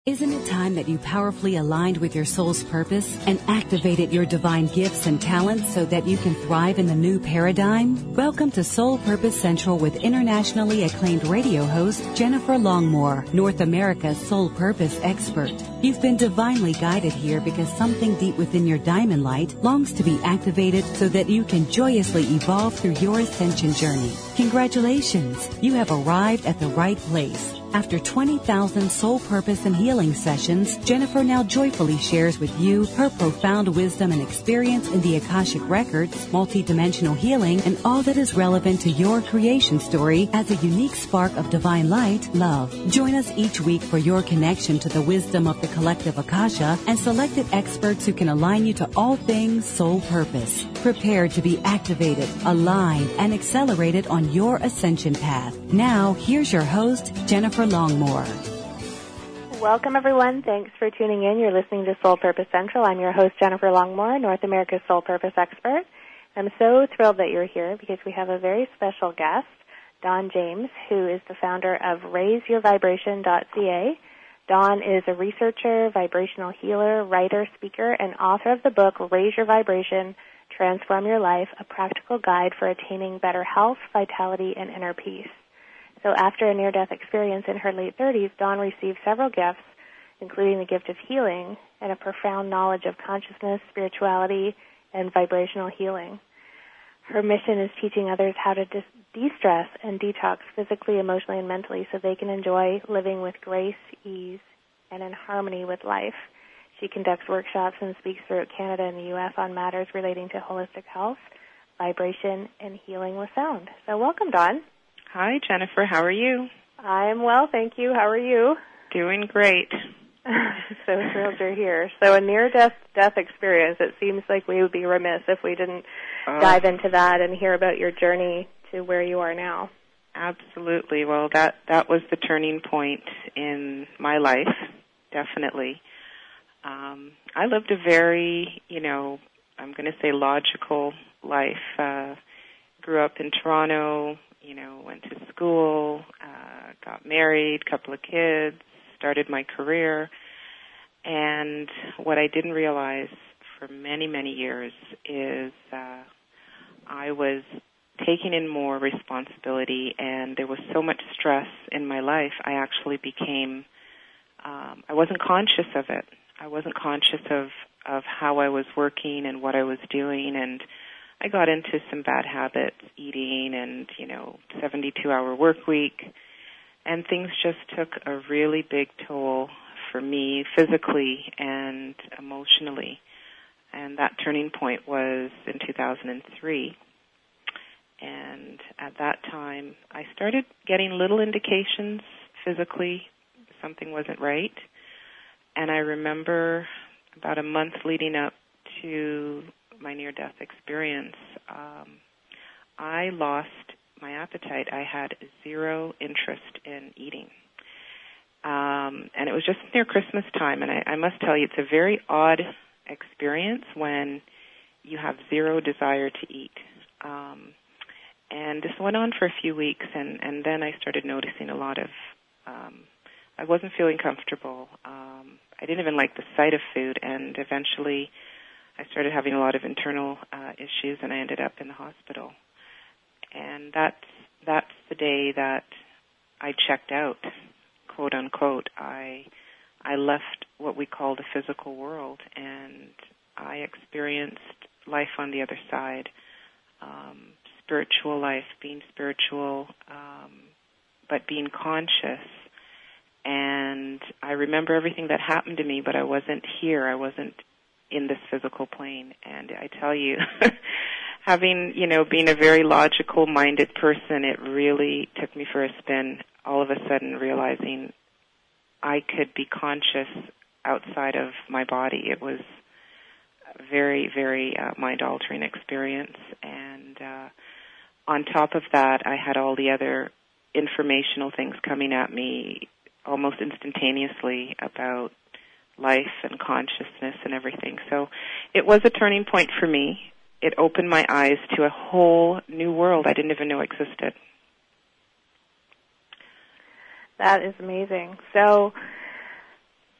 Isn't it time that you powerfully aligned with your soul's purpose and activated your divine gifts and talents so that you can thrive in the new paradigm? Welcome to Soul Purpose Central with internationally acclaimed radio host Jennifer Longmore, North America's soul purpose expert. You've been divinely guided here because something deep within your diamond light longs to be activated so that you can joyously evolve through your ascension journey. Congratulations! You have arrived at the right place. After 20,000 soul purpose and healing sessions, Jennifer now joyfully shares with you her profound wisdom and experience in the Akashic Records, multidimensional healing, and all that is relevant to your creation story as a unique spark of divine light, love. Join us each week for your connection to the wisdom of the collective Akasha and selected experts who can align you to all things soul purpose. Prepare to be activated, aligned, and accelerated on your ascension path. Now, here's your host, Jennifer Longmore. Welcome, everyone. Thanks for tuning in. You're listening to Soul Purpose Central. I'm your host, Jennifer Longmore, North America's Soul Purpose expert. I'm so thrilled that you're here because we have a very special guest, Dawn James, who is the founder of RaiseYourVibration.ca. Dawn is a researcher, vibrational healer, writer, speaker, and author of the book Raise Your Vibration, Transform Your Life, a practical guide for attaining better health, vitality, and inner peace. So after a near-death experience in her late 30s, Dawn received several gifts, including the gift of healing and a profound knowledge of consciousness, spirituality, and vibrational healing. Her mission is teaching others how to de-stress and detox physically, emotionally, and mentally so they can enjoy living with grace, ease, and in harmony with life. She conducts workshops and speaks throughout Canada and the U.S. on matters relating to holistic health, vibration, and healing with sound. So welcome, Dawn. Hi, Jennifer. How are you? I'm well, thank you. How are you? Doing great. So thrilled you're here. So a near-death experience, it seems like we would be remiss if we didn't dive into that and hear about your journey to where you are now. Absolutely. Well, that was the turning point in my life, definitely. I lived a very, I'm going to say logical life. Grew up in Toronto, went to school, got married, couple of kids, started my career. And what I didn't realize for many, many years is I was taking in more responsibility, and there was so much stress in my life, I actually became, I wasn't conscious of it. I wasn't conscious of how I was working and what I was doing, and I got into some bad habits, eating and, 72-hour work week, and things just took a really big toll for me physically and emotionally. And that turning point was in 2003. And at that time, I started getting little indications physically something wasn't right. And I remember about a month leading up to my near-death experience, I lost my appetite. I had zero interest in eating. And it was just near Christmas time, and I must tell you, it's a very odd experience when you have zero desire to eat. And this went on for a few weeks, and then I started noticing a lot of, I wasn't feeling comfortable. I didn't even like the sight of food, and eventually I started having a lot of internal issues, and I ended up in the hospital. And that's the day that I checked out, quote unquote. I left what we call the physical world, and I experienced life on the other side, spiritual life, being spiritual, but being conscious. And I remember everything that happened to me, but I wasn't here. I wasn't in this physical plane. And I tell you, having, being a very logical-minded person, it really took me for a spin, all of a sudden realizing I could be conscious outside of my body. It was a very, very mind-altering experience. And on top of that, I had all the other informational things coming at me almost instantaneously about life and consciousness and everything. So it was a turning point for me. It opened my eyes to a whole new world I didn't even know existed. That is amazing. So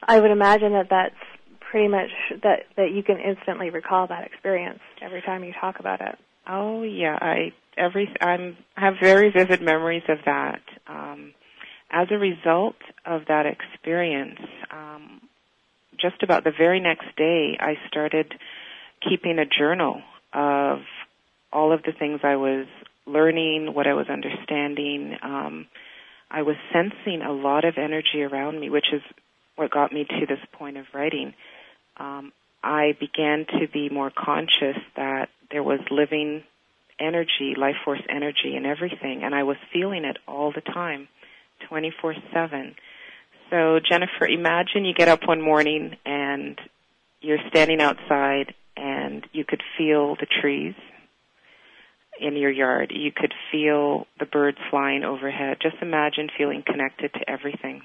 I would imagine that that's pretty much that you can instantly recall that experience every time you talk about it. Oh yeah, I have very vivid memories of that. As a result of that experience, just about the very next day, I started keeping a journal of all of the things I was learning, what I was understanding. I was sensing a lot of energy around me, which is what got me to this point of writing. I began to be more conscious that there was living energy, life force energy in everything, and I was feeling it all the time, 24/7. So, Jennifer, imagine you get up one morning and you're standing outside and you could feel the trees in your yard. You could feel the birds flying overhead. Just imagine feeling connected to everything.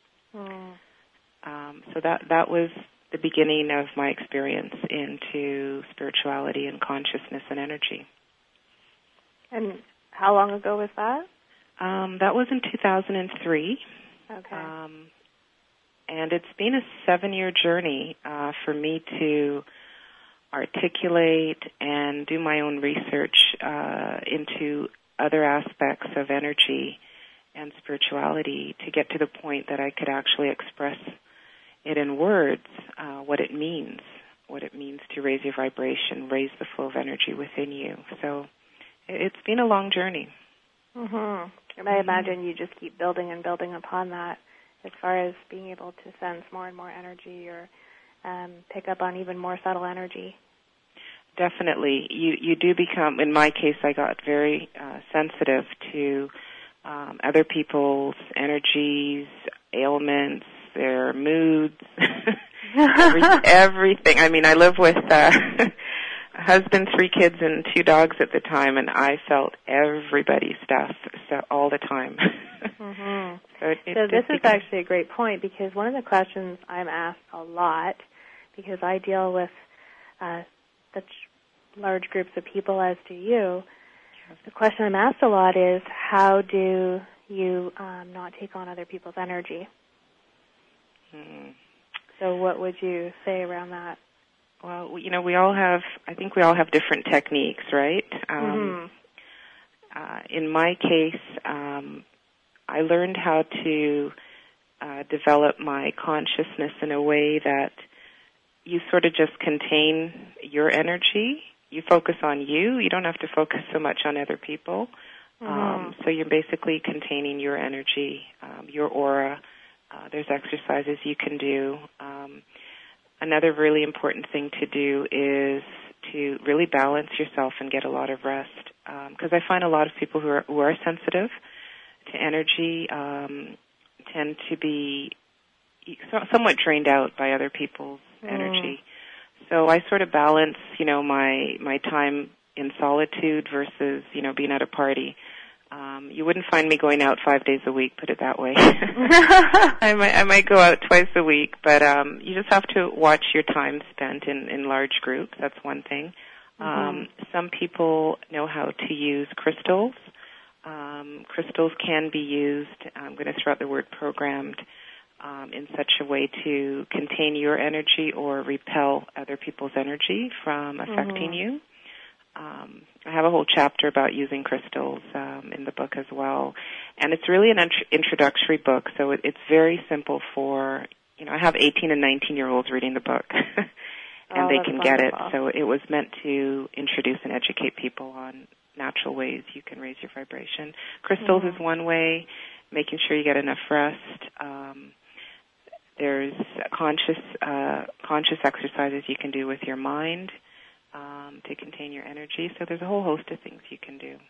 So that was the beginning of my experience into spirituality and consciousness and energy. And how long ago was that? That was in 2003. Okay. And it's been a 7-year journey for me to articulate and do my own research into other aspects of energy and spirituality to get to the point that I could actually express it in words, what it means to raise your vibration, raise the flow of energy within you. So it's been a long journey. Mm-hmm. And I imagine you just keep building and building upon that as far as being able to sense more and more energy or pick up on even more subtle energy. Definitely. You do become, in my case, I got very sensitive to other people's energies, ailments, their moods, everything. I mean, I live with a husband, 3 kids, and 2 dogs at the time, and I felt everybody's stuff all the time. Mm-hmm. So this is actually a great point, because one of the questions I'm asked a lot, because I deal with such large groups of people as do you, the question I'm asked a lot is, how do you not take on other people's energy? So what would you say around that? Well, you know, I think we all have different techniques, right? In my case, I learned how to develop my consciousness in a way that you sort of just contain your energy. You focus on you. You don't have to focus so much on other people. So you're basically containing your energy, your aura. There's exercises you can do. Another really important thing to do is to really balance yourself and get a lot of rest. Because I find a lot of people who are sensitive to energy tend to be somewhat drained out by other people's energy. So I sort of balance, you know, my time in solitude versus, you know, being at a party. You wouldn't find me going out 5 days a week, put it that way. I might go out twice a week, but you just have to watch your time spent in large groups. That's one thing. Some people know how to use crystals. Crystals can be used, I'm going to throw out the word programmed, in such a way to contain your energy or repel other people's energy from affecting you. I have a whole chapter about using crystals in the book as well. And it's really an introductory book, so it's very simple for, you know, I have 18 and 19-year-olds reading the book, and they can get it. So it was meant to introduce and educate people on natural ways you can raise your vibration. Crystals is one way, making sure you get enough rest. There's conscious exercises you can do with your mind to contain your energy. So there's a whole host of things you can do.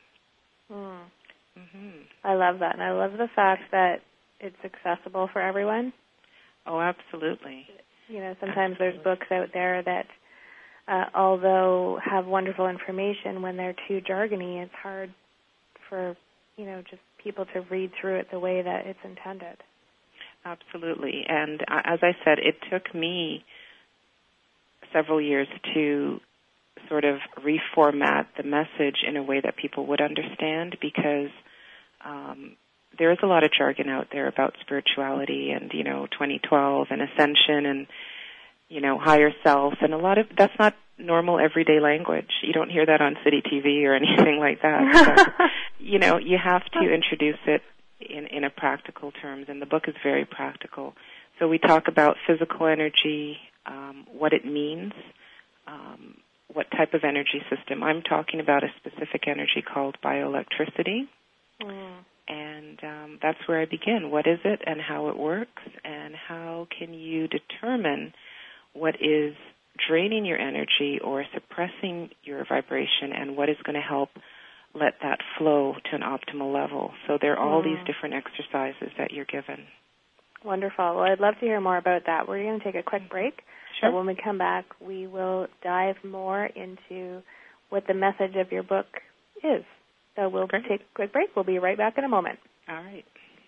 I love that. And I love the fact that it's accessible for everyone. Oh, absolutely. You know, sometimes there's books out there that, although have wonderful information, when they're too jargony, it's hard for, you know, just people to read through it the way that it's intended. Absolutely. And as I said, it took me several years to sort of reformat the message in a way that people would understand, because there is a lot of jargon out there about spirituality and, 2012 and ascension and, higher self, and a lot of that's not normal everyday language. You don't hear that on city TV or anything like that. So, you have to introduce it in a practical terms, and the book is very practical. So we talk about physical energy, what it means, what type of energy system. I'm talking about a specific energy called bioelectricity, and that's where I begin. What is it and how it works, and how can you determine what is draining your energy or suppressing your vibration, and what is going to help let that flow to an optimal level. So there are all these different exercises that you're given. Wonderful. Well, I'd love to hear more about that. We're going to take a quick break. Sure. But when we come back, we will dive more into what the message of your book is. So we'll take a quick break. We'll be right back in a moment. All right.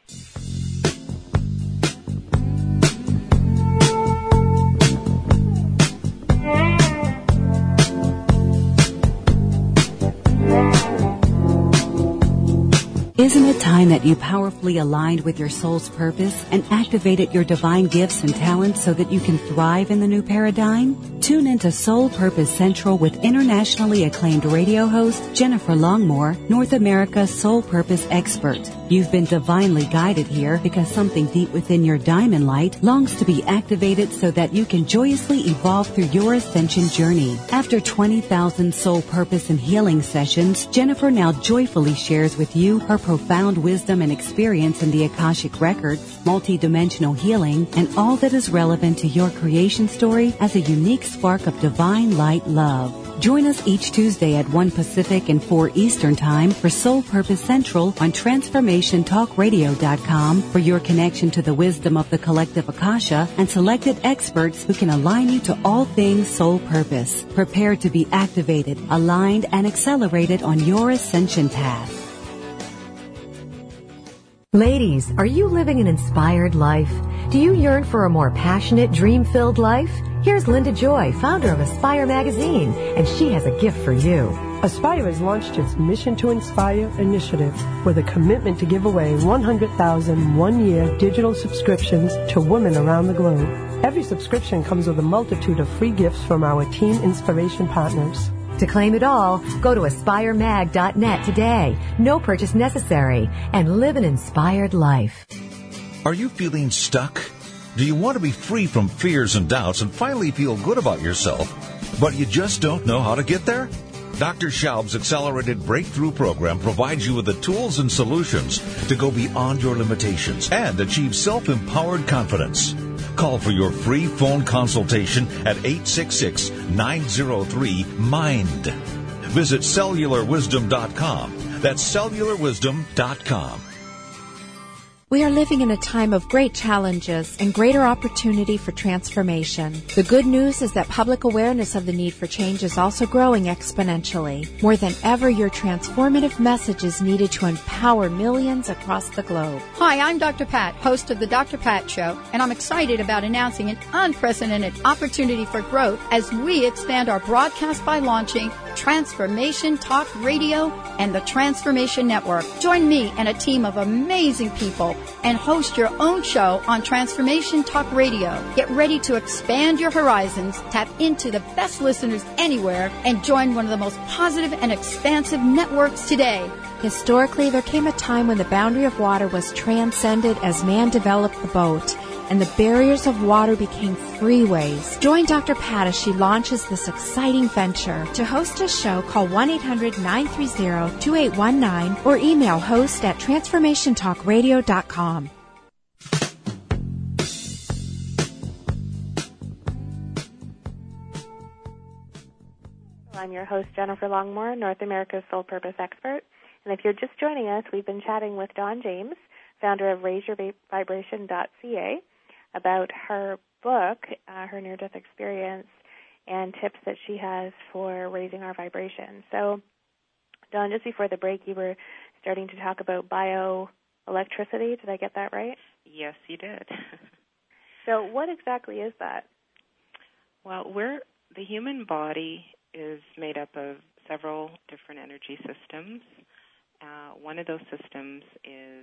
Isn't it time that you powerfully aligned with your soul's purpose and activated your divine gifts and talents so that you can thrive in the new paradigm? Tune into Soul Purpose Central with internationally acclaimed radio host Jennifer Longmore, North America's Soul Purpose expert. You've been divinely guided here because something deep within your diamond light longs to be activated so that you can joyously evolve through your ascension journey. After 20,000 soul purpose and healing sessions, Jennifer now joyfully shares with you her profound wisdom and experience in the Akashic Records, multidimensional healing, and all that is relevant to your creation story as a unique spark of divine light love. Join us each Tuesday at 1 Pacific and 4 Eastern Time for Soul Purpose Central on TransformationTalkRadio.com for your connection to the wisdom of the collective Akasha and selected experts who can align you to all things soul purpose. Prepare to be activated, aligned, and accelerated on your ascension path. Ladies, are you living an inspired life? Do you yearn for a more passionate, dream-filled life? Here's Linda Joy, founder of Aspire Magazine, and she has a gift for you. Aspire has launched its Mission to Inspire initiative with a commitment to give away 100,000 one-year digital subscriptions to women around the globe. Every subscription comes with a multitude of free gifts from our Team Inspiration partners. To claim it all, go to aspiremag.net today. No purchase necessary, and live an inspired life. Are you feeling stuck? Do you want to be free from fears and doubts and finally feel good about yourself, but you just don't know how to get there? Dr. Schaub's Accelerated Breakthrough Program provides you with the tools and solutions to go beyond your limitations and achieve self-empowered confidence. Call for your free phone consultation at 866-903-MIND. Visit cellularwisdom.com. That's cellularwisdom.com. We are living in a time of great challenges and greater opportunity for transformation. The good news is that public awareness of the need for change is also growing exponentially. More than ever, your transformative message is needed to empower millions across the globe. Hi, I'm Dr. Pat, host of The Dr. Pat Show, and I'm excited about announcing an unprecedented opportunity for growth as we expand our broadcast by launching Transformation Talk Radio and the Transformation Network. Join me and a team of amazing people and host your own show on Transformation Talk Radio. Get ready to expand your horizons, tap into the best listeners anywhere, and join one of the most positive and expansive networks today. Historically, there came a time when the boundary of water was transcended as man developed the boat, and the barriers of water became freeways. Join Dr. Pat as she launches this exciting venture. To host a show, call 1-800-930-2819 or email host@transformationtalkradio.com. I'm your host, Jennifer Longmore, North America's Soul Purpose expert. And if you're just joining us, we've been chatting with Dawn James, founder of RaiseYourVibration.ca, about her book, her near-death experience, and tips that she has for raising our vibration. So, Dawn, just before the break, you were starting to talk about bioelectricity. Did I get that right? Yes, you did. So what exactly is that? Well, the human body is made up of several different energy systems. One of those systems is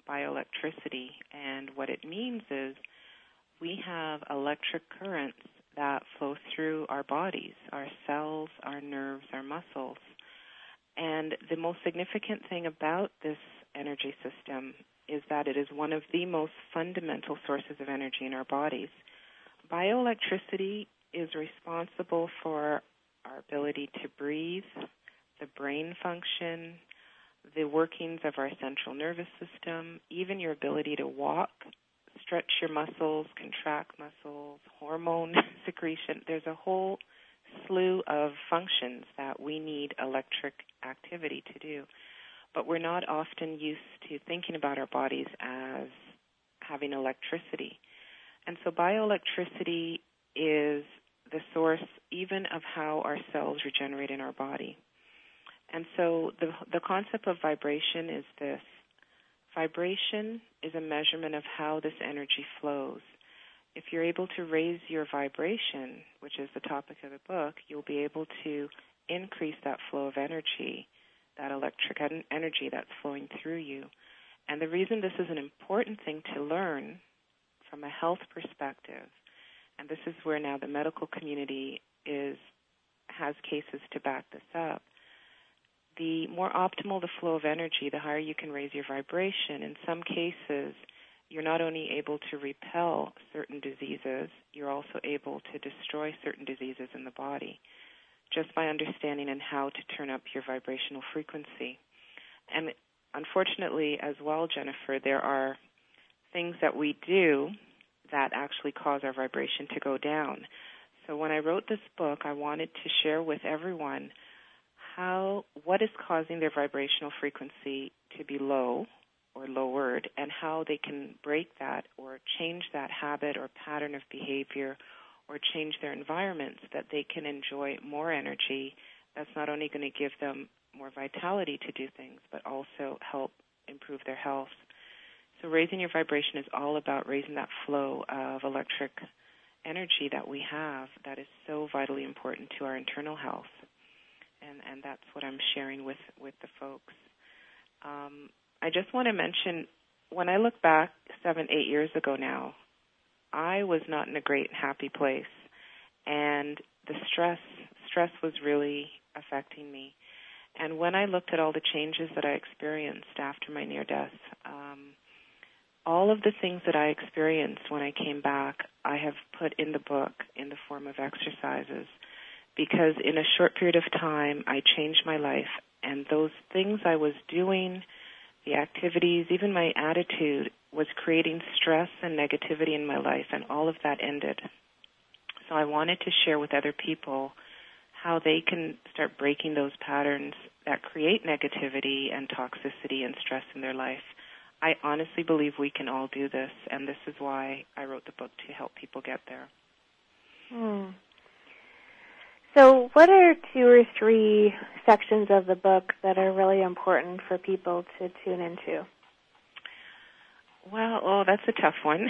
bioelectricity. And what it means is we have electric currents that flow through our bodies, our cells, our nerves, our muscles. And the most significant thing about this energy system is that it is one of the most fundamental sources of energy in our bodies. Bioelectricity is responsible for our ability to breathe, the brain function, the workings of our central nervous system, even your ability to walk, stretch your muscles, contract muscles, hormone secretion. There's a whole slew of functions that we need electric activity to do. But we're not often used to thinking about our bodies as having electricity. And so bioelectricity is the source even of how our cells regenerate in our body. And so the concept of vibration is this. Vibration is a measurement of how this energy flows. If you're able to raise your vibration, which is the topic of the book, you'll be able to increase that flow of energy, that electric energy that's flowing through you. And the reason this is an important thing to learn from a health perspective, and this is where now the medical community has cases to back this up, the more optimal the flow of energy, the higher you can raise your vibration. In some cases, you're not only able to repel certain diseases, you're also able to destroy certain diseases in the body just by understanding and how to turn up your vibrational frequency. And unfortunately as well, Jennifer, there are things that we do that actually cause our vibration to go down. So when I wrote this book, I wanted to share with everyone what is causing their vibrational frequency to be low or lowered, and how they can break that or change that habit or pattern of behavior or change their environments that they can enjoy more energy that's not only going to give them more vitality to do things, but also help improve their health. So raising your vibration is all about raising that flow of electric energy that we have that is so vitally important to our internal health. And that's what I'm sharing with the folks. I just want to mention, when I look back 7-8 years ago now, I was not in a great, happy place. And the stress was really affecting me. And when I looked at all the changes that I experienced after my near death, all of the things that I experienced when I came back, I have put in the book in the form of exercises, because in a short period of time, I changed my life. And those things I was doing, the activities, even my attitude, was creating stress and negativity in my life, and all of that ended. So I wanted to share with other people how they can start breaking those patterns that create negativity and toxicity and stress in their life. I honestly believe we can all do this, and this is why I wrote the book, to help people get there. So what are 2 or 3 sections of the book that are really important for people to tune into? Well, that's a tough one.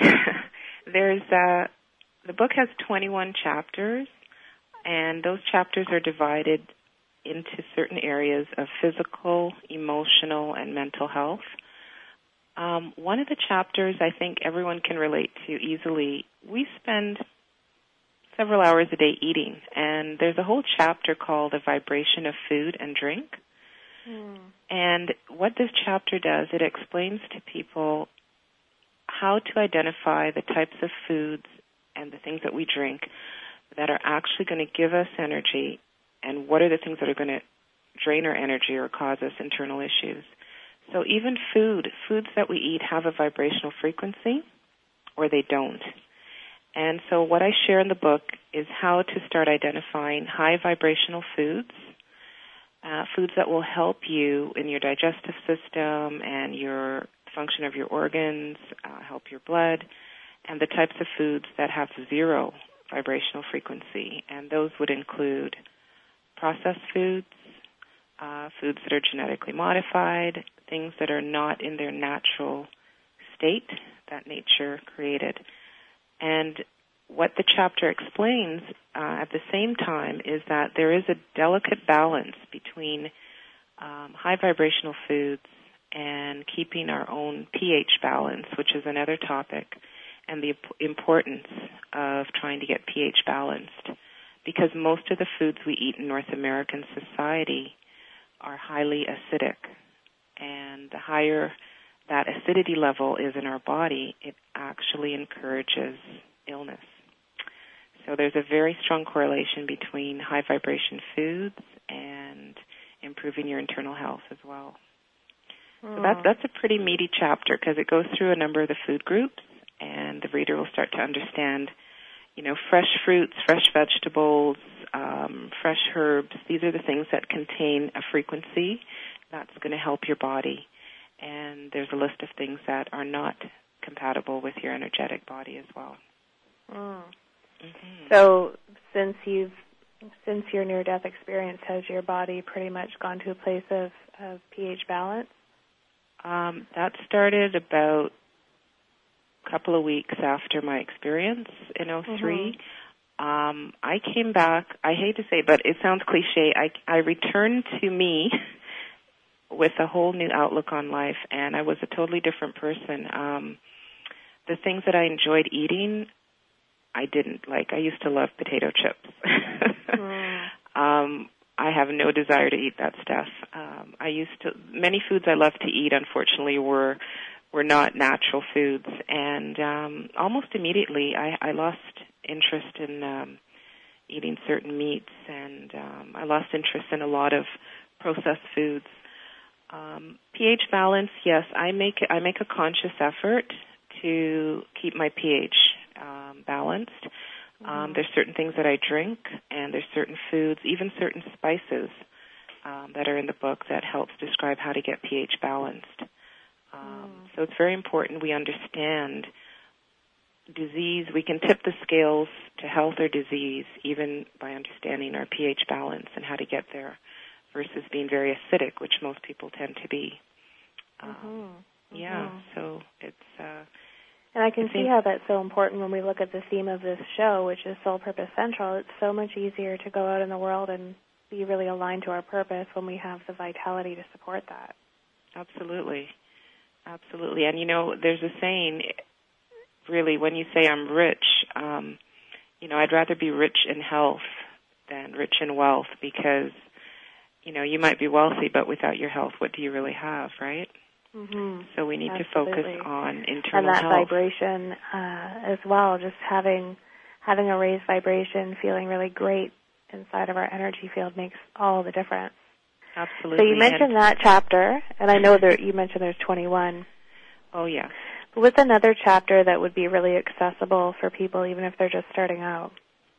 The book has 21 chapters, and those chapters are divided into certain areas of physical, emotional, and mental health. One of the chapters I think everyone can relate to easily, we spend several hours a day eating, and there's a whole chapter called The Vibration of Food and Drink. And what this chapter does, it explains to people how to identify the types of foods and the things that we drink that are actually going to give us energy, and what are the things that are going to drain our energy or cause us internal issues. So even foods that we eat have a vibrational frequency, or they don't. And so what I share in the book is how to start identifying high vibrational foods, foods that will help you in your digestive system and your function of your organs, help your blood, and the types of foods that have 0 vibrational frequency. And those would include processed foods, foods that are genetically modified, things that are not in their natural state that nature created. And what the chapter explains at the same time is that there is a delicate balance between high vibrational foods and keeping our own pH balance, which is another topic, and the importance of trying to get pH balanced, because most of the foods we eat in North American society are highly acidic, and the higher that acidity level is in our body, it actually encourages illness. So there's a very strong correlation between high vibration foods and improving your internal health as well. So that's a pretty meaty chapter because it goes through a number of the food groups, and the reader will start to understand, fresh fruits, fresh vegetables, fresh herbs. These are the things that contain a frequency that's going to help your body. And there's a list of things that are not compatible with your energetic body as well. Mm-hmm. So since your near-death experience, has your body pretty much gone to a place of pH balance? That started about a couple of weeks after my experience in 2003. I came back, I hate to say, but it sounds cliche, I returned to me with a whole new outlook on life, and I was a totally different person. The things that I enjoyed eating, I didn't like. I used to love potato chips. I have no desire to eat that stuff. Many foods I love to eat, unfortunately, were not natural foods, and almost immediately I lost interest in eating certain meats, and I lost interest in a lot of processed foods. pH balance, yes, I make a conscious effort to keep my pH balanced. There's certain things that I drink, and there's certain foods, even certain spices that are in the book that helps describe how to get pH balanced. So it's very important we understand disease. We can tip the scales to health or disease even by understanding our pH balance and how to get there versus being very acidic, which most people tend to be. Yeah, so it's... and I can see how that's so important when we look at the theme of this show, which is Soul Purpose Central. It's so much easier to go out in the world and be really aligned to our purpose when we have the vitality to support that. Absolutely. Absolutely. And, there's a saying, really, when you say I'm rich, I'd rather be rich in health than rich in wealth because, you might be wealthy, but without your health, what do you really have, right? So we need to focus on internal health. And that vibration as well, just having a raised vibration, feeling really great inside of our energy field makes all the difference. Absolutely. So you mentioned that chapter, and I know that you mentioned there's 21. Oh, yeah. But what's another chapter that would be really accessible for people, even if they're just starting out?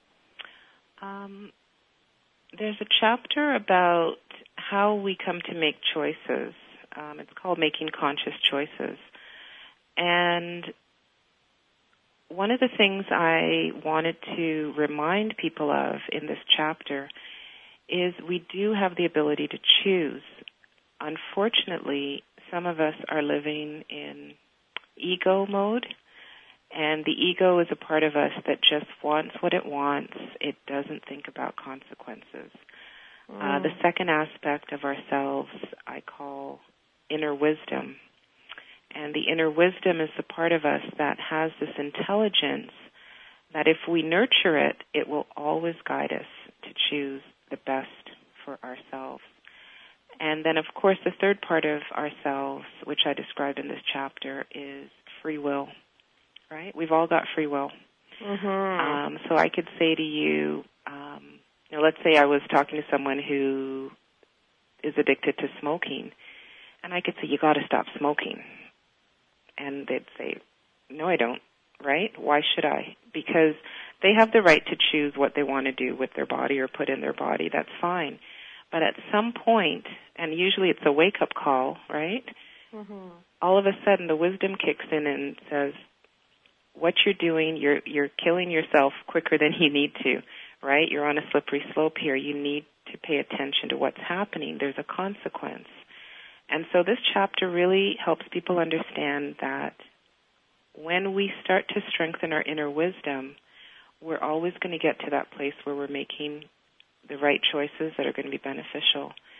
There's a chapter about how we come to make choices. It's called Making Conscious Choices. And one of the things I wanted to remind people of in this chapter is we do have the ability to choose. Unfortunately, some of us are living in ego mode, and the ego is a part of us that just wants what it wants. It doesn't think about consequences. The second aspect of ourselves I call inner wisdom. And the inner wisdom is the part of us that has this intelligence that if we nurture it, it will always guide us to choose the best for ourselves. And then, of course, the third part of ourselves, which I described in this chapter, is free will, right? We've all got free will. So I could say to you, let's say I was talking to someone who is addicted to smoking, and I could say, you got to stop smoking. And they'd say, no, I don't, right? Why should I? Because they have the right to choose what they want to do with their body or put in their body. That's fine. But at some point, and usually it's a wake-up call, right? All of a sudden the wisdom kicks in and says, what you're doing, you're killing yourself quicker than you need to, right? You're on a slippery slope here. You need to pay attention to what's happening. There's a consequence. And so this chapter really helps people understand that when we start to strengthen our inner wisdom, we're always going to get to that place where we're making the right choices that are going to be beneficial.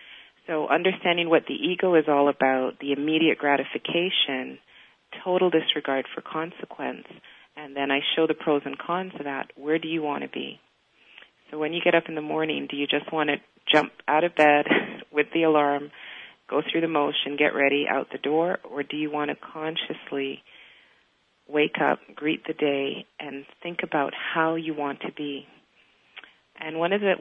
So understanding what the ego is all about, the immediate gratification, total disregard for consequence, and then I show the pros and cons of that. Where do you want to be? So when you get up in the morning, do you just want to jump out of bed with the alarm, go through the motion, get ready, out the door, or do you want to consciously wake up, greet the day, and think about how you want to be? And one of the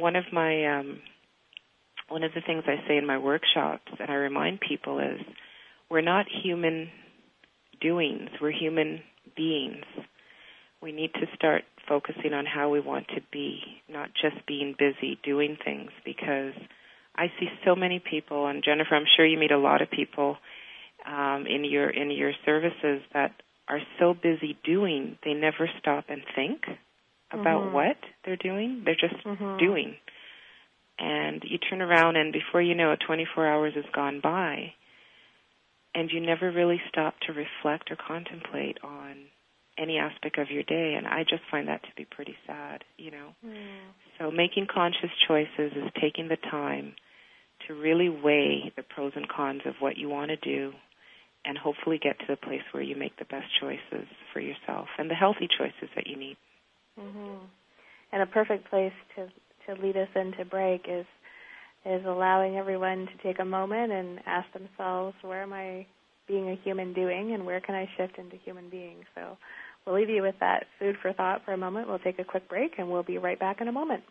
things I say in my workshops, and I remind people, is we're not human doings, we're human beings. We need to start focusing on how we want to be, not just being busy doing things, because I see so many people, and Jennifer, I'm sure you meet a lot of people in your services that are so busy doing, they never stop and think about what they're doing. They're just doing. And you turn around, and before you know it, 24 hours has gone by, and you never really stop to reflect or contemplate on any aspect of your day, and I just find that to be pretty sad, you know. So making conscious choices is taking the time to really weigh the pros and cons of what you want to do and hopefully get to the place where you make the best choices for yourself and the healthy choices that you need. And a perfect place to lead us into break is allowing everyone to take a moment and ask themselves, where am I being a human doing, and where can I shift into human being? So we'll leave you with that food for thought for a moment. We'll take a quick break, and we'll be right back in a moment.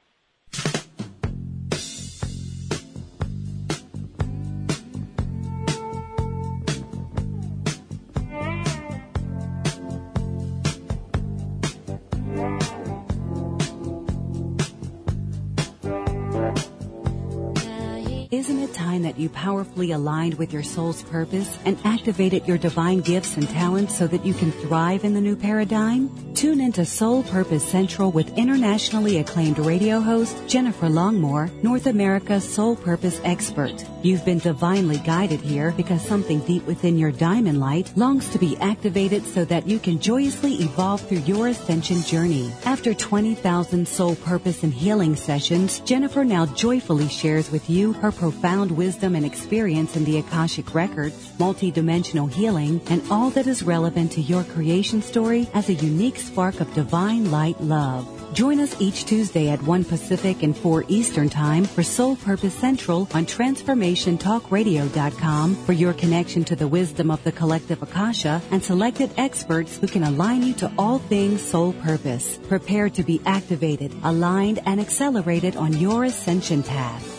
Isn't it time that you powerfully aligned with your soul's purpose and activated your divine gifts and talents so that you can thrive in the new paradigm? Tune into Soul Purpose Central with internationally acclaimed radio host Jennifer Longmore, North America's Soul Purpose expert. You've been divinely guided here because something deep within your diamond light longs to be activated so that you can joyously evolve through your ascension journey. After 20,000 soul purpose and healing sessions, Jennifer now joyfully shares with you her profound wisdom and experience in the Akashic Records, multidimensional healing, and all that is relevant to your creation story as a unique spark of divine light love. Join us each Tuesday at 1 Pacific and 4 Eastern Time for Soul Purpose Central on TransformationTalkRadio.com for your connection to the wisdom of the collective Akasha and selected experts who can align you to all things soul purpose. Prepare to be activated, aligned, and accelerated on your ascension path.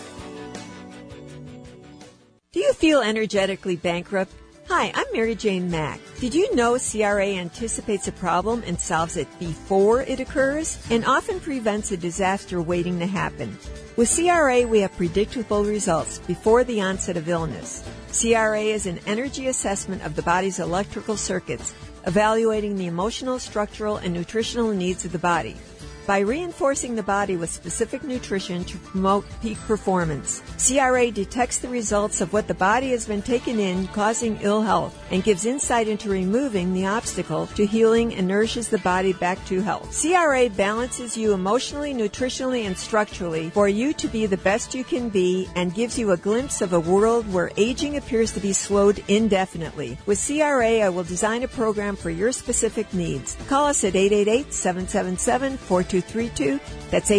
Do you feel energetically bankrupt? Hi, I'm Mary Jane Mack. Did you know CRA anticipates a problem and solves it before it occurs and often prevents a disaster waiting to happen? With CRA, we have predictable results before the onset of illness. CRA is an energy assessment of the body's electrical circuits, evaluating the emotional, structural, and nutritional needs of the body. By reinforcing the body with specific nutrition to promote peak performance, CRA detects the results of what the body has been taking in, causing ill health, and gives insight into removing the obstacle to healing and nourishes the body back to health. CRA balances you emotionally, nutritionally, and structurally for you to be the best you can be and gives you a glimpse of a world where aging appears to be slowed indefinitely. With CRA, I will design a program for your specific needs. Call us at 888-777-4232. That's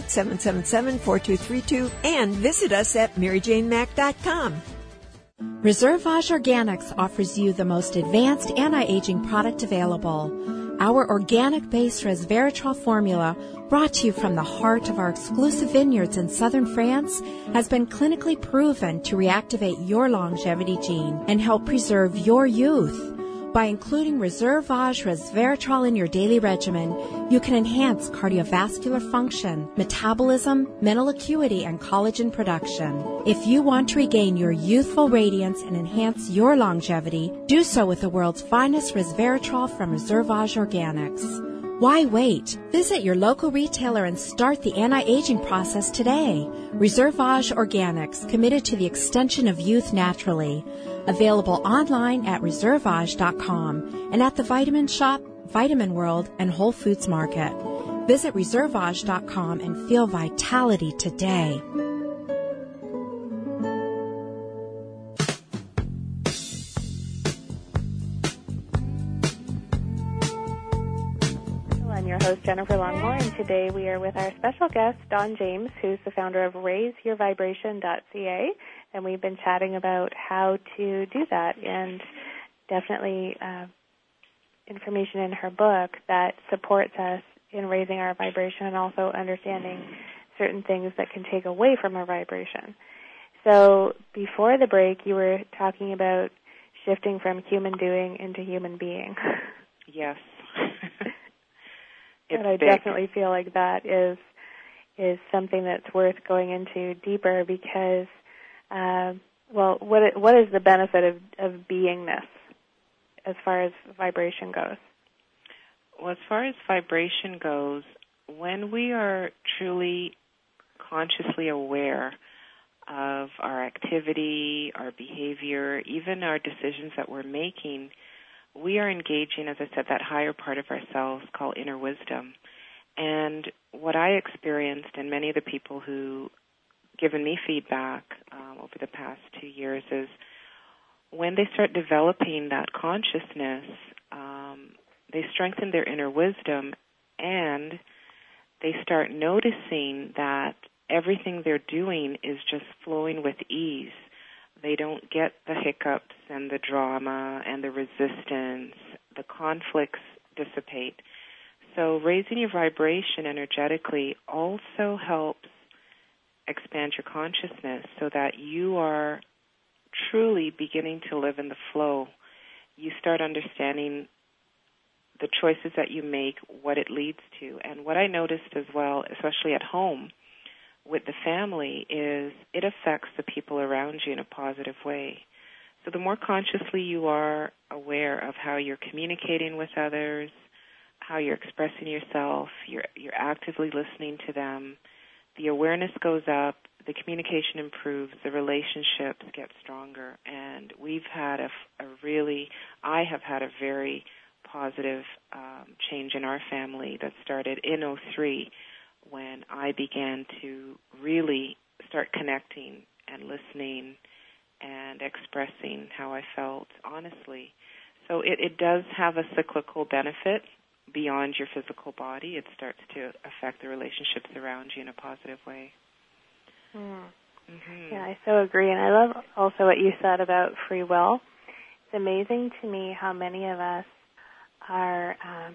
888-777-4232. And visit us at MaryJaneMack.com. Reservage Organics offers you the most advanced anti-aging product available. Our organic-based resveratrol formula, brought to you from the heart of our exclusive vineyards in southern France, has been clinically proven to reactivate your longevity gene and help preserve your youth. By including Reservage resveratrol in your daily regimen, you can enhance cardiovascular function, metabolism, mental acuity, and collagen production. If you want to regain your youthful radiance and enhance your longevity, do so with the world's finest resveratrol from Reservage Organics. Why wait? Visit your local retailer and start the anti-aging process today. Reservage Organics, committed to the extension of youth naturally. Available online at Reservage.com and at the Vitamin Shop, Vitamin World, and Whole Foods Market. Visit Reservage.com and feel vitality today. Jennifer Longmore, and today we are with our special guest, Dawn James, who's the founder of RaiseYourVibration.ca, and we've been chatting about how to do that, and definitely information in her book that supports us in raising our vibration and also understanding certain things that can take away from our vibration. So before the break, you were talking about shifting from human doing into human being. Yes. And I definitely feel like that is something that's worth going into deeper because, what is the benefit of beingness as far as vibration goes? Well, as far as vibration goes, when we are truly consciously aware of our activity, our behavior, even our decisions that we're making, we are engaging, as I said, that higher part of ourselves called inner wisdom. And what I experienced, and many of the people who given me feedback over the past 2 years, is when they start developing that consciousness, they strengthen their inner wisdom, and they start noticing that everything they're doing is just flowing with ease. They don't get the hiccups and the drama and the resistance. The conflicts dissipate. So raising your vibration energetically also helps expand your consciousness so that you are truly beginning to live in the flow. You start understanding the choices that you make, what it leads to. And what I noticed as well, especially at home with the family, is it affects the people around you in a positive way. So the more consciously you are aware of how you're communicating with others, how you're expressing yourself, you're actively listening to them, the awareness goes up, the communication improves, the relationships get stronger. And I have had a very positive change in our family that started in 2003 when I began to really start connecting and listening and expressing how I felt honestly. So it does have a cyclical benefit beyond your physical body. It starts to affect the relationships around you in a positive way. Mm-hmm. Yeah, I so agree. And I love also what you said about free will. It's amazing to me how many of us are,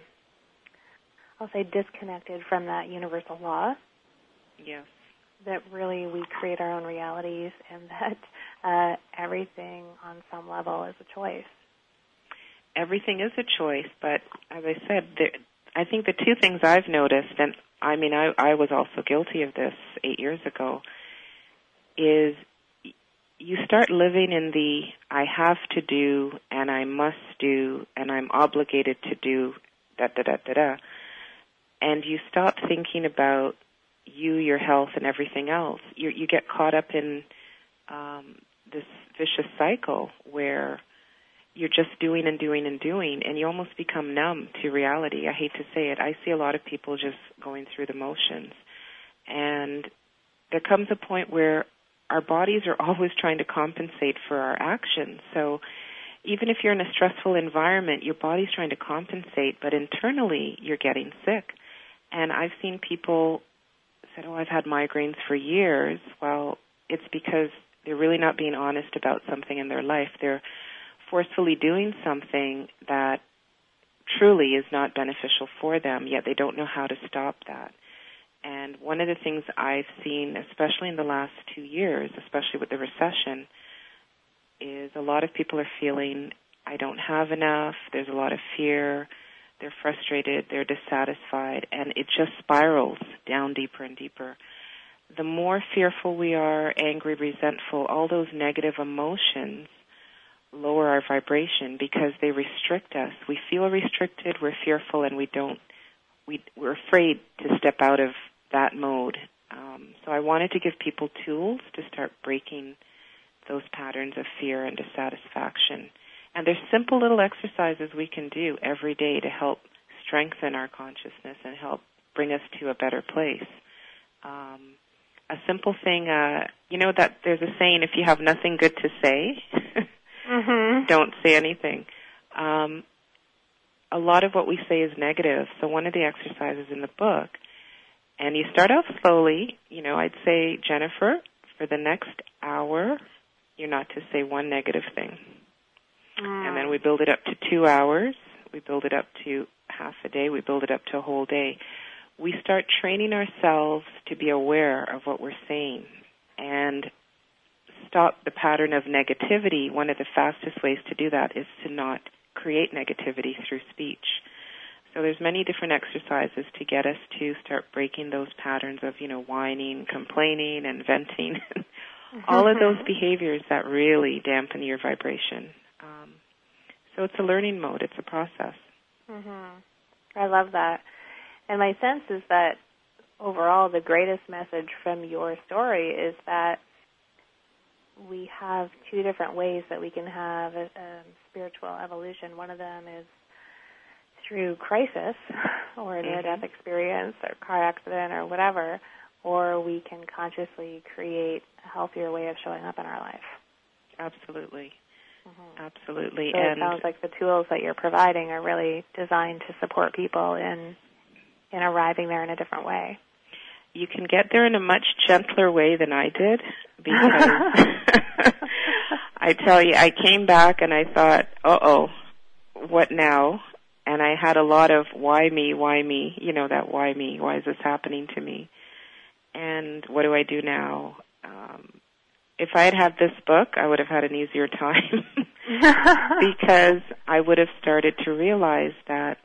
I'll say, disconnected from that universal law. Yes. That really we create our own realities and that everything on some level is a choice. Everything is a choice, but as I said, I think the two things I've noticed, and I mean I was also guilty of this 8 years ago, is you start living in the I have to do and I must do and I'm obligated to do da-da-da-da-da, and you stop thinking about you, your health, and everything else. You get caught up in this vicious cycle where you're just doing and doing and doing, and you almost become numb to reality. I hate to say it. I see a lot of people just going through the motions. And there comes a point where our bodies are always trying to compensate for our actions. So even if you're in a stressful environment, your body's trying to compensate, but internally you're getting sick. And I've seen people say, I've had migraines for years. Well, it's because they're really not being honest about something in their life. They're forcefully doing something that truly is not beneficial for them, yet they don't know how to stop that. And one of the things I've seen, especially in the last 2 years, especially with the recession, is a lot of people are feeling, I don't have enough, there's a lot of fear, they're frustrated, they're dissatisfied, and it just spirals down deeper and deeper. The more fearful we are, angry, resentful, all those negative emotions lower our vibration because they restrict us. We feel restricted, we're fearful, and we're afraid to step out of that mode. So I wanted to give people tools to start breaking those patterns of fear and dissatisfaction. And there's simple little exercises we can do every day to help strengthen our consciousness and help bring us to a better place. A simple thing, that there's a saying, if you have nothing good to say, don't say anything. a lot of what we say is negative. So one of the exercises in the book, and you start off slowly, I'd say, Jennifer, for the next hour, you're not to say one negative thing. And then we build it up to 2 hours. We build it up to half a day. We build it up to a whole day. We start training ourselves to be aware of what we're saying and stop the pattern of negativity. One of the fastest ways to do that is to not create negativity through speech. So there's many different exercises to get us to start breaking those patterns of, whining, complaining, and venting. All of those behaviors that really dampen your vibration. So it's a learning mode. It's a process. I love that. And my sense is that overall the greatest message from your story is that we have two different ways that we can have a spiritual evolution. One of them is through crisis or a near-death experience or car accident or whatever, or we can consciously create a healthier way of showing up in our life. Absolutely. Absolutely. So it sounds like the tools that you're providing are really designed to support people in arriving there in a different way. You can get there in a much gentler way than I did, because I tell you, I came back and I thought, what now? And I had a lot of why me, that why me, why is this happening to me? And what do I do now? If I had had this book, I would have had an easier time because I would have started to realize that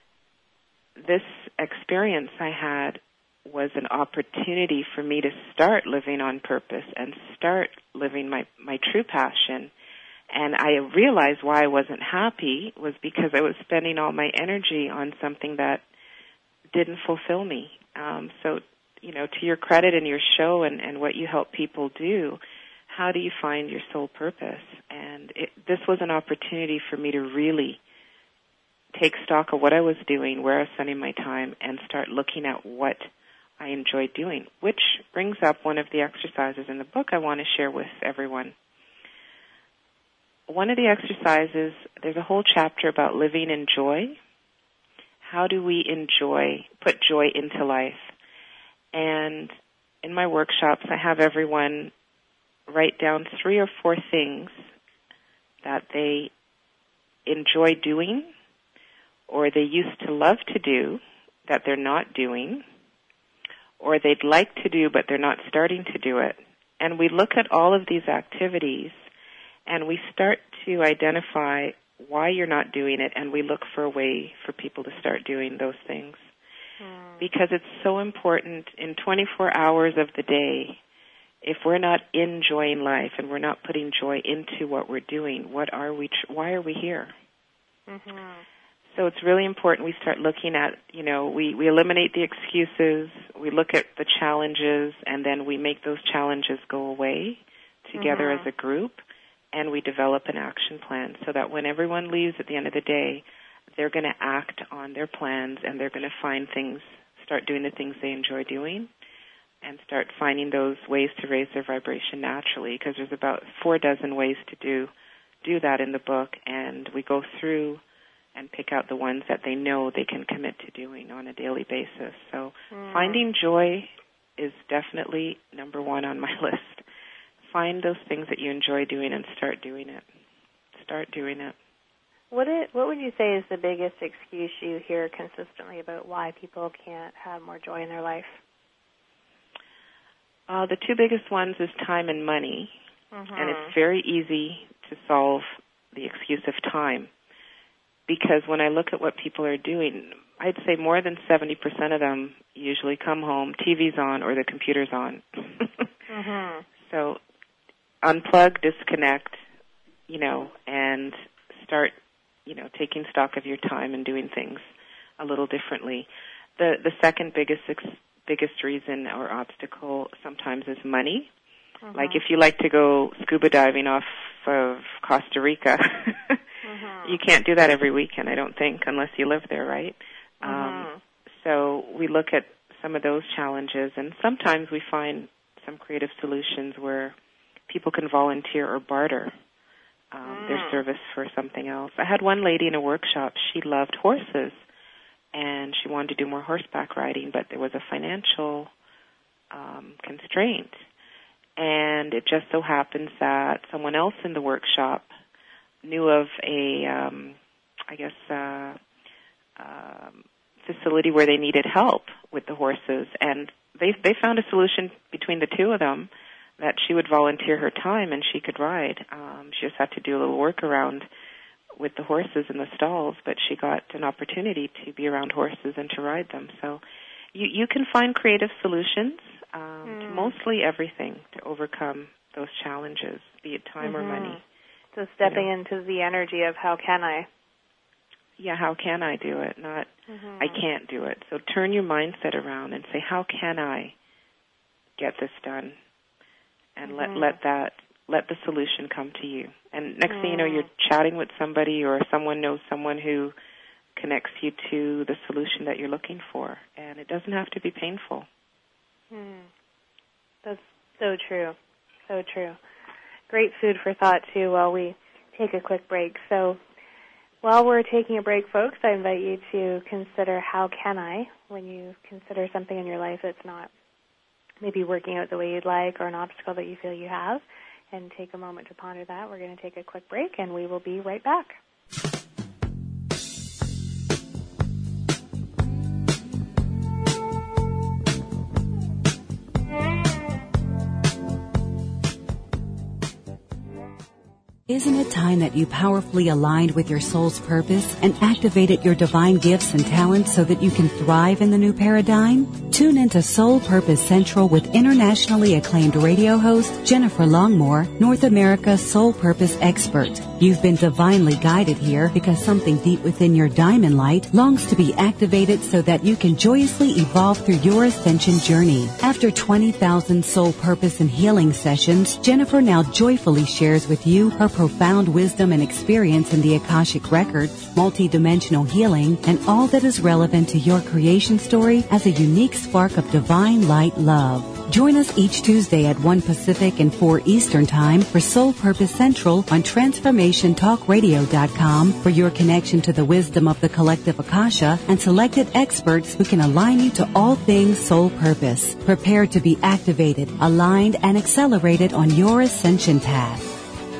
this experience I had was an opportunity for me to start living on purpose and start living my true passion. And I realized why I wasn't happy was because I was spending all my energy on something that didn't fulfill me. So, to your credit in your show and what you help people do, how do you find your soul purpose? And this was an opportunity for me to really take stock of what I was doing, where I was spending my time, and start looking at what I enjoyed doing, which brings up one of the exercises in the book I want to share with everyone. One of the exercises, there's a whole chapter about living in joy. How do we put joy into life? And in my workshops, I have everyone write down 3 or 4 things that they enjoy doing or they used to love to do that they're not doing, or they'd like to do but they're not starting to do it. And we look at all of these activities and we start to identify why you're not doing it, and we look for a way for people to start doing those things. Because it's so important in 24 hours of the day, if we're not enjoying life and we're not putting joy into what we're doing, why are we here? So it's really important we start looking at, we eliminate the excuses, we look at the challenges, and then we make those challenges go away together as a group, and we develop an action plan so that when everyone leaves at the end of the day, they're going to act on their plans and they're going to start doing the things they enjoy doing and start finding those ways to raise their vibration naturally, because there's about 4 dozen ways to do that in the book, and we go through and pick out the ones that they know they can commit to doing on a daily basis. So finding joy is definitely number 1 on my list. Find those things that you enjoy doing and start doing it. Start doing it. What would you say is the biggest excuse you hear consistently about why people can't have more joy in their life? The 2 biggest ones is time and money, and it's very easy to solve the excuse of time, because when I look at what people are doing, I'd say more than 70% of them usually come home, TV's on or the computer's on. So unplug, disconnect, and start, taking stock of your time and doing things a little differently. The second biggest reason or obstacle sometimes is money. Like if you like to go scuba diving off of Costa Rica, you can't do that every weekend, I don't think, unless you live there, right? So we look at some of those challenges, and sometimes we find some creative solutions where people can volunteer or barter their service for something else. I had one lady in a workshop, she loved horses, and she wanted to do more horseback riding, but there was a financial constraint. And it just so happens that someone else in the workshop knew of a, facility where they needed help with the horses, and they found a solution between the two of them that she would volunteer her time and she could ride. She just had to do a little workaround with the horses in the stalls, but she got an opportunity to be around horses and to ride them. So you can find creative solutions to mostly everything to overcome those challenges, be it time or money. So stepping into the energy of how can I? Yeah, how can I do it? Not I can't do it. So turn your mindset around and say, how can I get this done? And let the solution come to you. And next thing you know, you're chatting with somebody, or someone knows someone who connects you to the solution that you're looking for. And it doesn't have to be painful. That's so true. So true. Great food for thought, too, while we take a quick break. So while we're taking a break, folks, I invite you to consider how can I, when you consider something in your life that's not maybe working out the way you'd like, or an obstacle that you feel you have, and take a moment to ponder that. We're going to take a quick break, and we will be right back. Isn't it time that you powerfully aligned with your soul's purpose and activated your divine gifts and talents so that you can thrive in the new paradigm? Tune into Soul Purpose Central with internationally acclaimed radio host Jennifer Longmore, North America's Soul Purpose expert. You've been divinely guided here because something deep within your diamond light longs to be activated so that you can joyously evolve through your ascension journey. After 20,000 soul purpose and healing sessions, Jennifer now joyfully shares with you her profound wisdom and experience in the Akashic Records, multidimensional healing, and all that is relevant to your creation story as a unique spark of divine light love. Join us each Tuesday at 1 Pacific and 4 Eastern Time for Soul Purpose Central on TransformationTalkRadio.com for your connection to the wisdom of the collective Akasha and selected experts who can align you to all things soul purpose. Prepare to be activated, aligned, and accelerated on your ascension path.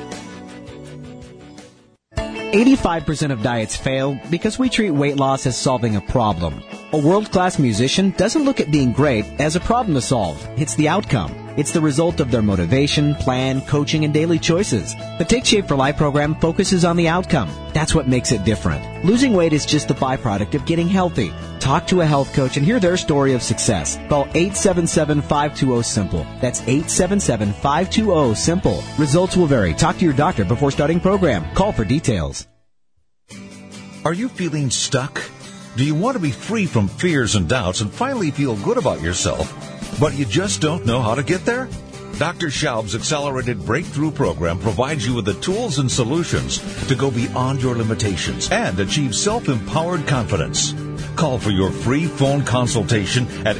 85% of diets fail because we treat weight loss as solving a problem. A world-class musician doesn't look at being great as a problem to solve. It's the outcome. It's the result of their motivation, plan, coaching, and daily choices. The Take Shape for Life program focuses on the outcome. That's what makes it different. Losing weight is just the byproduct of getting healthy. Talk to a health coach and hear their story of success. Call 877-520-SIMPLE. That's 877-520-SIMPLE. Results will vary. Talk to your doctor before starting program. Call for details. Are you feeling stuck? Do you want to be free from fears and doubts and finally feel good about yourself, but you just don't know how to get there? Dr. Schaub's Accelerated Breakthrough Program provides you with the tools and solutions to go beyond your limitations and achieve self-empowered confidence. Call for your free phone consultation at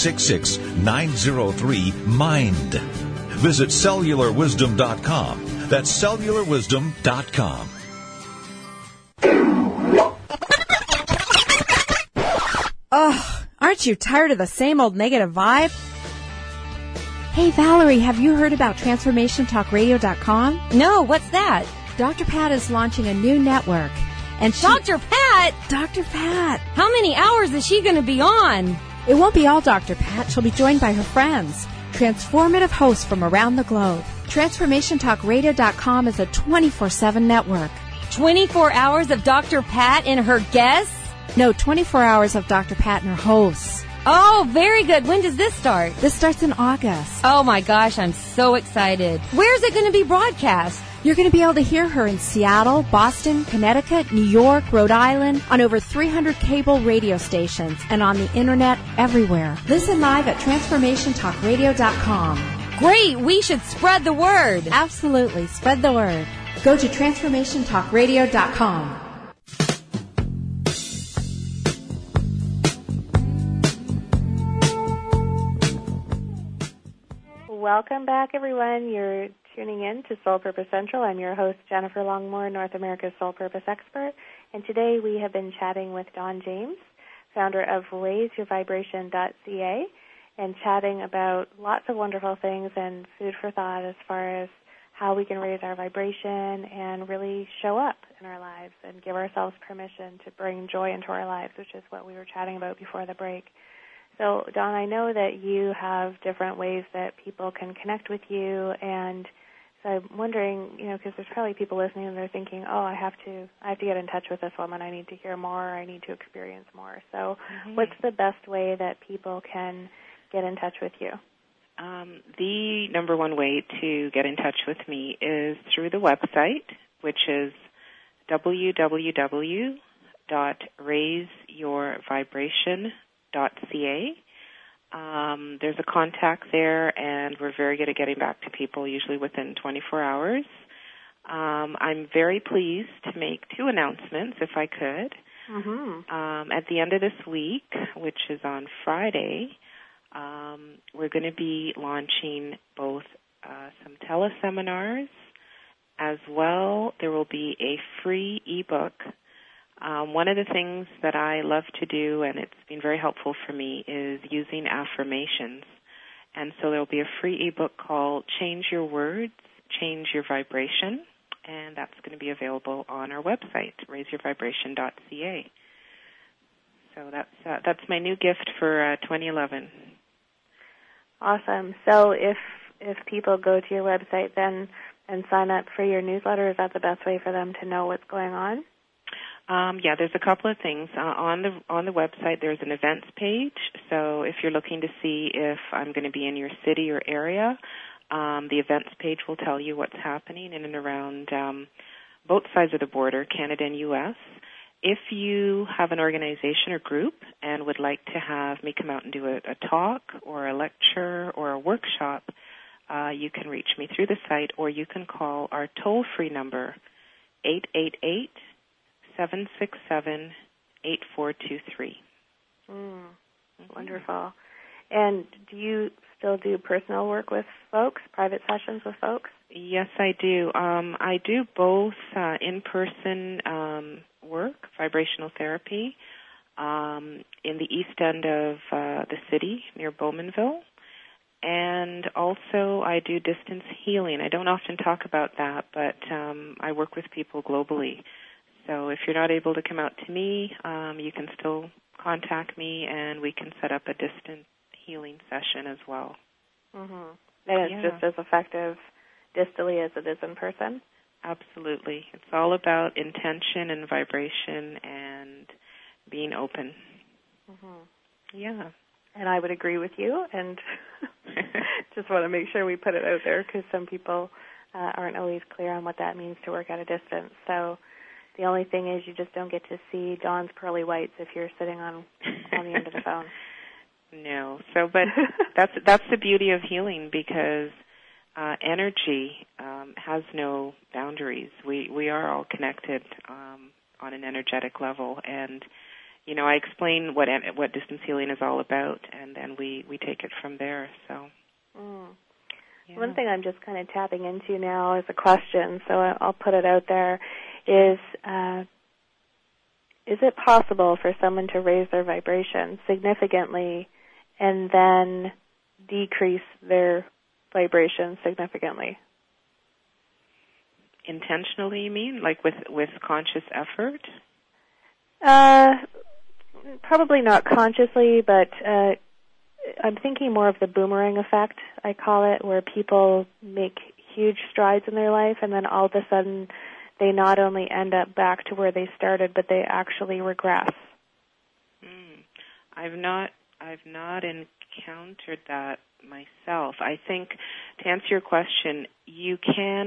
866-903-MIND. Visit cellularwisdom.com. That's cellularwisdom.com. Ugh, aren't you tired of the same old negative vibe? Hey, Valerie, have you heard about TransformationTalkRadio.com? No, what's that? Dr. Pat is launching a new network. And Dr. Pat? Dr. Pat. How many hours is she going to be on? It won't be all Dr. Pat. She'll be joined by her friends, transformative hosts from around the globe. TransformationTalkRadio.com is a 24/7 network. 24 hours of Dr. Pat and her guests? No, 24 hours of Dr. Pat and her hosts. Oh, very good. When does this start? This starts in August. Oh, my gosh, I'm so excited. Where's it going to be broadcast? You're going to be able to hear her in Seattle, Boston, Connecticut, New York, Rhode Island, on over 300 cable radio stations, and on the Internet everywhere. Listen live at TransformationTalkRadio.com. Great. We should spread the word. Absolutely. Spread the word. Go to TransformationTalkRadio.com. Welcome back, everyone. You're tuning in to Soul Purpose Central. I'm your host, Jennifer Longmore, North America's Soul Purpose expert. And today we have been chatting with Dawn James, founder of RaiseYourVibration.ca, and chatting about lots of wonderful things and food for thought as far as how we can raise our vibration and really show up in our lives and give ourselves permission to bring joy into our lives, which is what we were chatting about before the break. So, Dawn, I know that you have different ways that people can connect with you, and so I'm wondering, because there's probably people listening and they're thinking, oh, I have to get in touch with this woman. I need to hear more. I need to experience more. So what's the best way that people can get in touch with you? The number one way to get in touch with me is through the website, which is www.raiseyourvibration.ca. There's a contact there, and we're very good at getting back to people, usually within 24 hours. I'm very pleased to make two announcements, if I could. At the end of this week, which is on Friday, we're going to be launching both some teleseminars, as well there will be a free ebook. One of the things that I love to do, and it's been very helpful for me, is using affirmations. And so there will be a free ebook called Change Your Words, Change Your Vibration, and that's going to be available on our website, raiseyourvibration.ca. So that's my new gift for 2011. Awesome. So if people go to your website then and sign up for your newsletter, is that the best way for them to know what's going on? Yeah, there's a couple of things. On the website, there's an events page. So if you're looking to see if I'm going to be in your city or area, the events page will tell you what's happening in and around both sides of the border, Canada and U.S. If you have an organization or group and would like to have me come out and do a talk or a lecture or a workshop, you can reach me through the site, or you can call our toll-free number, 888-767-8423. Wonderful. And do you still do personal work with folks, private sessions with folks? Yes, I do. I do both in-person work, vibrational therapy, in the east end of the city near Bowmanville. And also I do distance healing. I don't often talk about that, but I work with people globally. So if you're not able to come out to me, you can still contact me, and we can set up a distant healing session as well. And it's just as effective distally as it is in person? Absolutely. It's all about intention and vibration and being open. Yeah. And I would agree with you, and just want to make sure we put it out there, because some people aren't always clear on what that means to work at a distance. So the only thing is you just don't get to see Dawn's pearly whites if you're sitting on the end of the phone. No. So, but that's the beauty of healing, because energy has no boundaries. We are all connected on an energetic level, and I explain what distance healing is all about, and then we take it from there. So, One thing I'm just kind of tapping into now is a question, so I'll put it out there. Is it possible for someone to raise their vibration significantly and then decrease their vibration significantly? Intentionally, you mean? Like with conscious effort? Probably not consciously, but I'm thinking more of the boomerang effect, I call it, where people make huge strides in their life, and then all of a sudden they not only end up back to where they started, but they actually regress. I've not encountered that myself. I think, to answer your question, you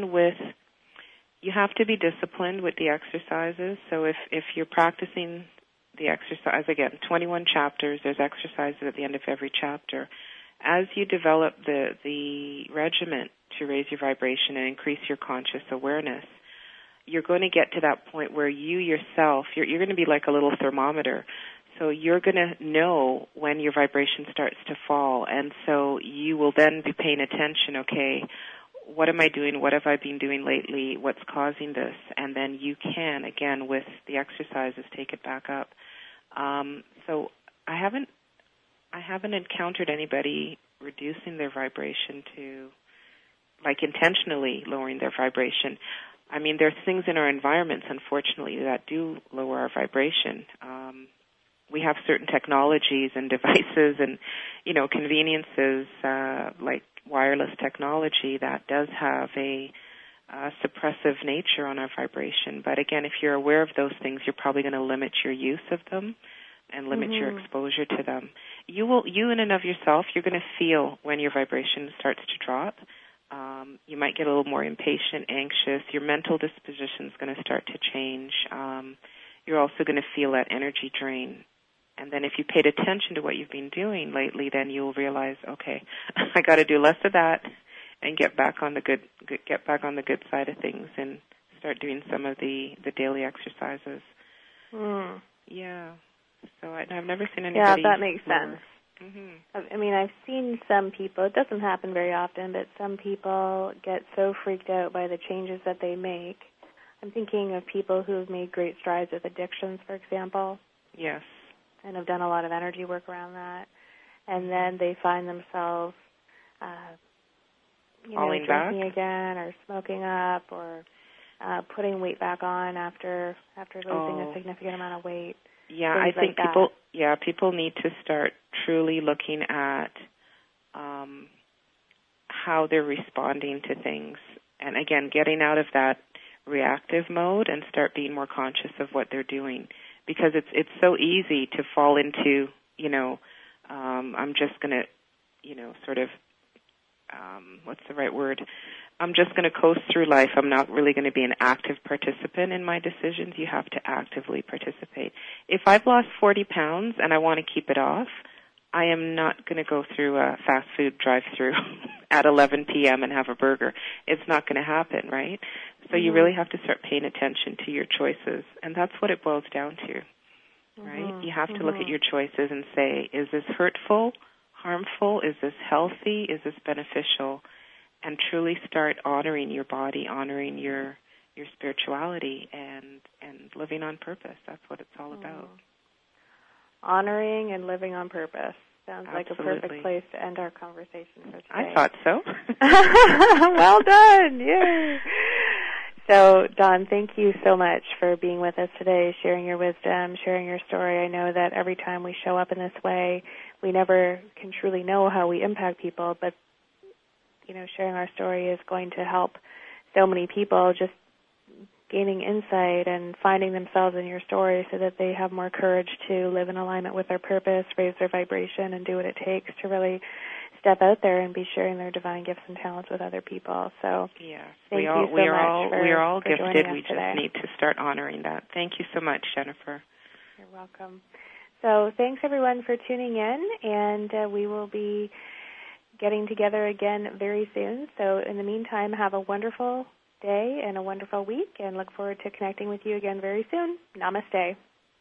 have to be disciplined with the exercises. So if you're practicing the exercise, again, 21 chapters, there's exercises at the end of every chapter. As you develop the regimen to raise your vibration and increase your conscious awareness, you're going to get to that point where you yourself, you're going to be like a little thermometer. So you're going to know when your vibration starts to fall, and so you will then be paying attention, okay, what am I doing? What have I been doing lately? What's causing this? And then you can, again, with the exercises, take it back up. So I haven't encountered anybody reducing their vibration to, like, intentionally lowering their vibration. I mean, there's things in our environments, unfortunately, that do lower our vibration. We have certain technologies and devices and, conveniences like wireless technology that does have a suppressive nature on our vibration. But again, if you're aware of those things, you're probably going to limit your use of them and limit your exposure to them. You in and of yourself, you're going to feel when your vibration starts to drop. You might get a little more impatient, anxious. Your mental disposition is going to start to change. You're also going to feel that energy drain. And then if you paid attention to what you've been doing lately, then you'll realize, okay, I got to do less of that and get back on the good side of things and start doing some of the daily exercises. Yeah. So I've never seen anybody. Yeah, that makes sense. Mm-hmm. I mean, I've seen some people, it doesn't happen very often, but some people get so freaked out by the changes that they make. I'm thinking of people who have made great strides with addictions, for example. Yes. And have done a lot of energy work around that. And then they find themselves, falling drinking back again or smoking up or putting weight back on after losing a significant amount of weight. Yeah, I think people need to start truly looking at how they're responding to things. And again, getting out of that reactive mode and start being more conscious of what they're doing. Because it's so easy to fall into, I'm just going to, what's the right word? I'm just going to coast through life. I'm not really going to be an active participant in my decisions. You have to actively participate. If I've lost 40 pounds and I want to keep it off, I am not going to go through a fast food drive-through at 11 p.m. and have a burger. It's not going to happen, right? So you really have to start paying attention to your choices, and that's what it boils down to, right? You have to look at your choices and say, is this hurtful, harmful? Is this healthy? Is this beneficial? And truly start honoring your body, honoring your spirituality, and living on purpose. That's what it's all about. Honoring and living on purpose. Sounds like a perfect place to end our conversation for today. I thought so. Well done. Yay. So, Dawn, thank you so much for being with us today, sharing your wisdom, sharing your story. I know that every time we show up in this way, we never can truly know how we impact people, but, sharing our story is going to help so many people just gaining insight and finding themselves in your story so that they have more courage to live in alignment with their purpose, raise their vibration, and do what it takes to really step out there and be sharing their divine gifts and talents with other people. So thank you so much. We are all gifted. We just today. need to start honoring that. Thank you so much, Jennifer. You're welcome. So thanks, everyone, for tuning in, and we will be getting together again very soon. So in the meantime, have a wonderful day and a wonderful week, and look forward to connecting with you again very soon. Namaste.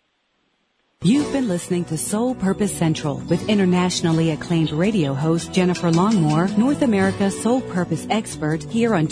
You've been listening to Soul Purpose Central with internationally acclaimed radio host Jennifer Longmore, North America's Soul Purpose expert, here on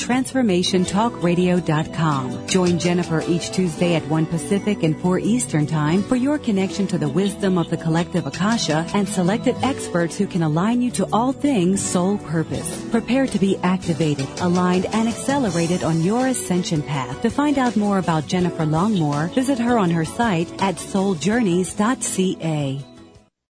TransformationTalkRadio.com. Join Jennifer each Tuesday at 1 Pacific and 4 Eastern Time for your connection to the wisdom of the collective Akasha and selected experts who can align you to all things soul purpose. Prepare to be activated, aligned, and accelerated on your ascension path. To find out more about Jennifer Longmore, visit her on her site at souljourneys.ca.